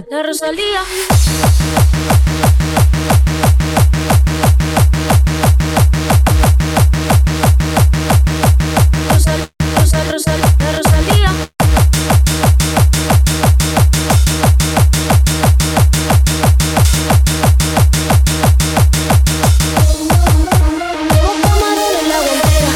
La Rosalía. La Rosalía. Llevo camarones en la guantera.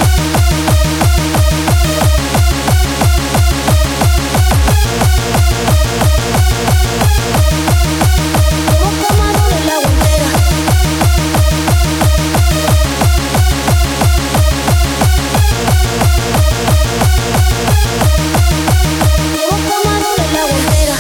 Llevo camarones en la guantera. Llevo camarones en la guantera.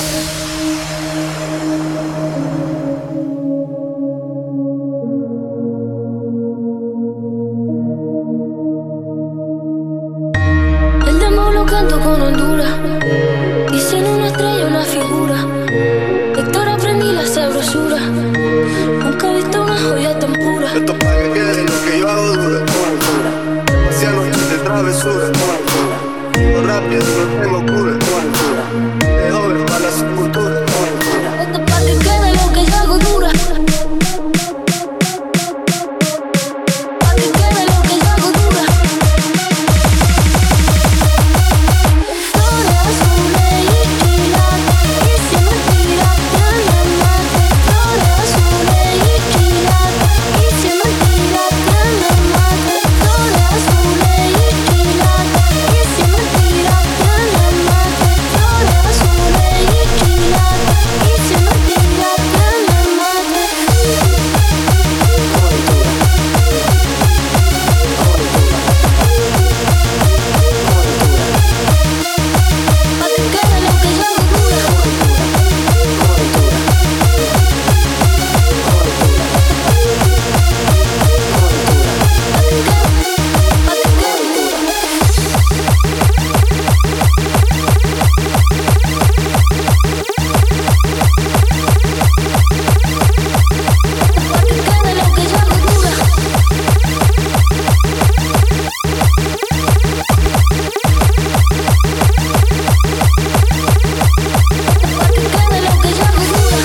El demo lo canto con Honduras. Dicen una estrella, una figura. Héctor aprendí la sabrosura. Nunca he visto una joya tan pura. Esto es pa' que quede lo que yo hago dura. Demasiado de travesura. Vivo rápido, no tengo cura. De joven para la sepultura. Esto es pa' que quede lo que yo hago dura. Pa' que quede lo que yo hago dura. Flores azules y quilates. Y si me tiras te me mates. Flores azules y quilates. Y si me tiras te me mates. Flores azules y quilates. Y si me tiras te me mates. Flores azules y quilates. Y si me tiras te me mates. Pa' que quede lo que yo hago dura. Pa' que quede lo que yo hago dura. Pa' que quede lo que yo hago dura.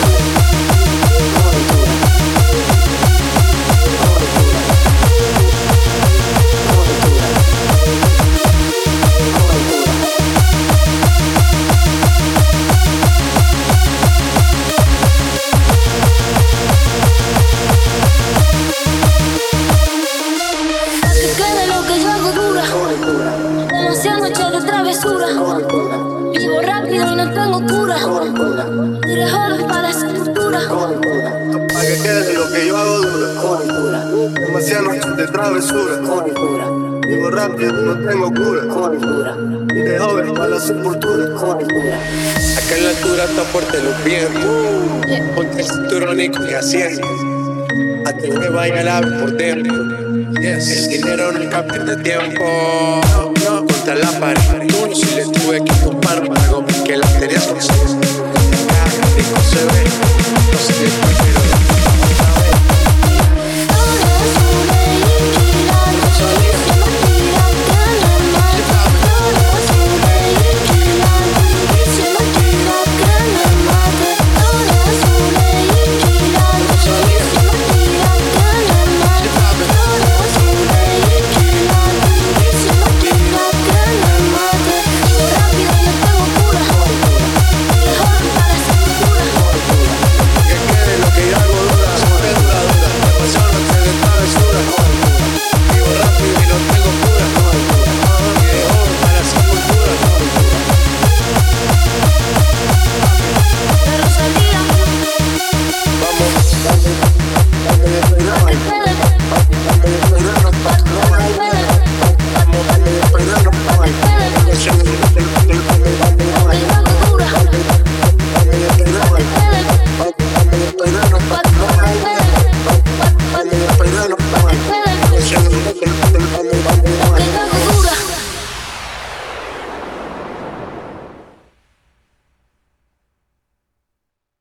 Pa' que quede lo que yo hago dura. Demasiadas noches de travesura. Vivo rápido y no tengo cura. Tiré joven para la sepultura. Esto es pa' que quede lo que yo hago dura. Demasiado noches de travesura. Vivo rápido, no tengo cura. Y de joven para la sepultura. Acá en la altura está fuerte los vientos. Ponte el cinturón y coge asiento. A ti me vaya el ave por dentro. El dinero nunca pierde tiempo. Contra la pared. Si le tuve que comprar para algo que la tenías que hacer.